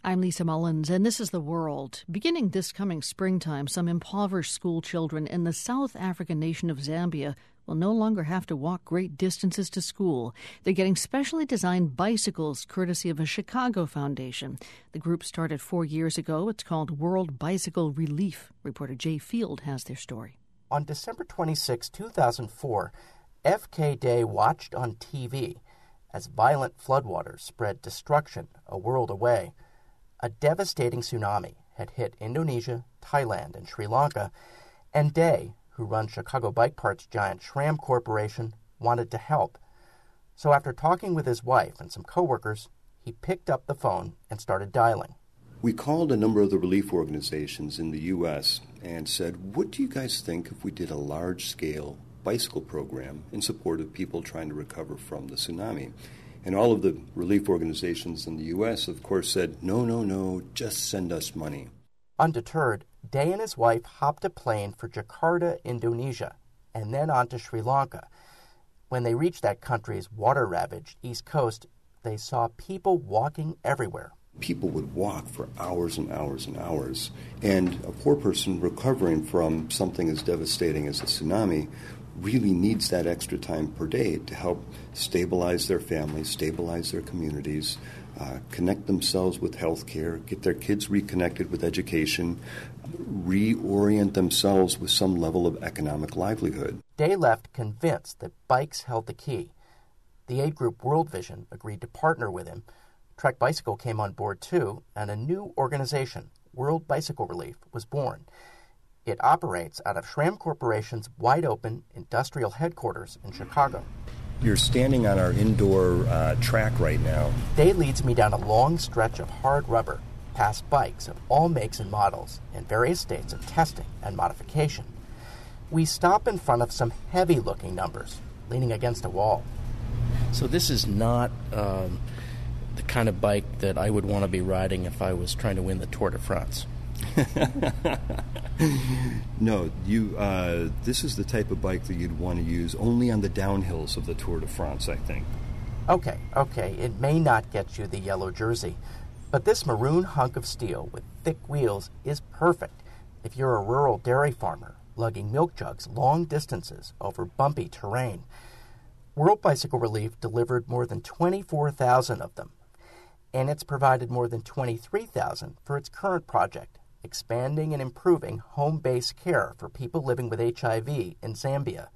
I'm Lisa Mullins, and this is The World. Beginning this coming springtime, some impoverished school children in the South African nation of Zambia will no longer have to walk great distances to school. They're getting specially designed bicycles courtesy of a Chicago foundation. The group started 4 years ago. It's called World Bicycle Relief. Reporter Jay Field has their story. On December 26, 2004, FK Day watched on TV as violent floodwaters spread destruction a world away. A devastating tsunami had hit Indonesia, Thailand, and Sri Lanka, and Day, who runs Chicago bike parts giant SRAM Corporation, wanted to help. So after talking with his wife and some coworkers, he picked up the phone and started dialing. We called a number of the relief organizations in the U.S. and said, what do you guys think if we did a large-scale bicycle program in support of people trying to recover from the tsunami? And all of the relief organizations in the U.S., of course, said, no, just send us money. Undeterred, Day and his wife hopped a plane for Jakarta, Indonesia, and then on to Sri Lanka. When they reached that country's water-ravaged east coast, they saw people walking everywhere. People would walk for hours and hours and hours, and a poor person recovering from something as devastating as a tsunami really needs that extra time per day to help stabilize their families, stabilize their communities, connect themselves with health care, get their kids reconnected with education, reorient themselves with some level of economic livelihood. Day left convinced that bikes held the key. The aid group World Vision agreed to partner with him. Trek Bicycle came on board too, and a new organization, World Bicycle Relief, was born. It operates out of SRAM Corporation's wide-open industrial headquarters in Chicago. You're standing on our indoor track right now. Day leads me down a long stretch of hard rubber, past bikes of all makes and models in various states of testing and modification. We stop in front of some heavy-looking numbers, leaning against a wall. So this is not the kind of bike that I would want to be riding if I was trying to win the Tour de France. No, this is the type of bike that you'd want to use only on the downhills of the Tour de France, I think. Okay, it may not get you the yellow jersey, but this maroon hunk of steel with thick wheels is perfect if you're a rural dairy farmer lugging milk jugs long distances over bumpy terrain. World Bicycle Relief delivered more than 24,000 of them, and it's provided more than 23,000 for its current project, expanding and improving home-based care for people living with HIV in Zambia.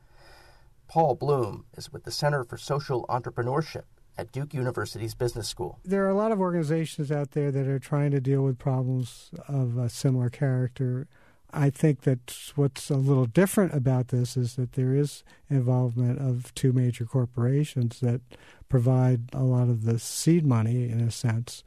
Paul Bloom is with the Center for Social Entrepreneurship at Duke University's Business School. There are a lot of organizations out there that are trying to deal with problems of a similar character. I think that what's a little different about this is that there is involvement of two major corporations that provide a lot of the seed money, in a sense,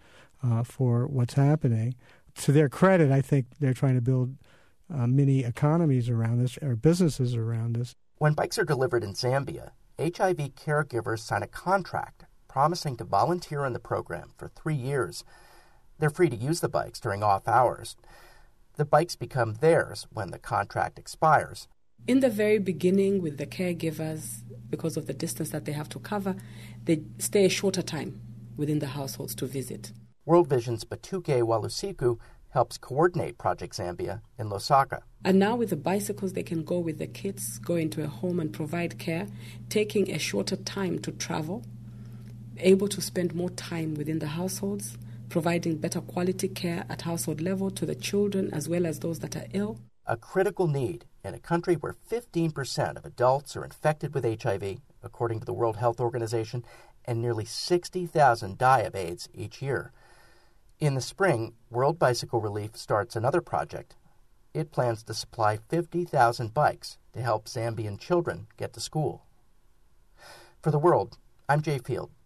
for what's happening. To their credit, I think they're trying to build mini economies around this, or businesses around this. When bikes are delivered in Zambia, HIV caregivers sign a contract promising to volunteer in the program for 3 years. They're free to use the bikes during off hours. The bikes become theirs when the contract expires. In the very beginning, with the caregivers, because of the distance that they have to cover, they stay a shorter time within the households to visit. World Vision's Batuke Walusiku helps coordinate Project Zambia in Lusaka. And now with the bicycles, they can go with the kids, go into a home and provide care, taking a shorter time to travel, able to spend more time within the households, providing better quality care at household level to the children as well as those that are ill. A critical need in a country where 15% of adults are infected with HIV, according to the World Health Organization, and nearly 60,000 die of AIDS each year. In the spring, World Bicycle Relief starts another project. It plans to supply 50,000 bikes to help Zambian children get to school. For The World, I'm Jay Field.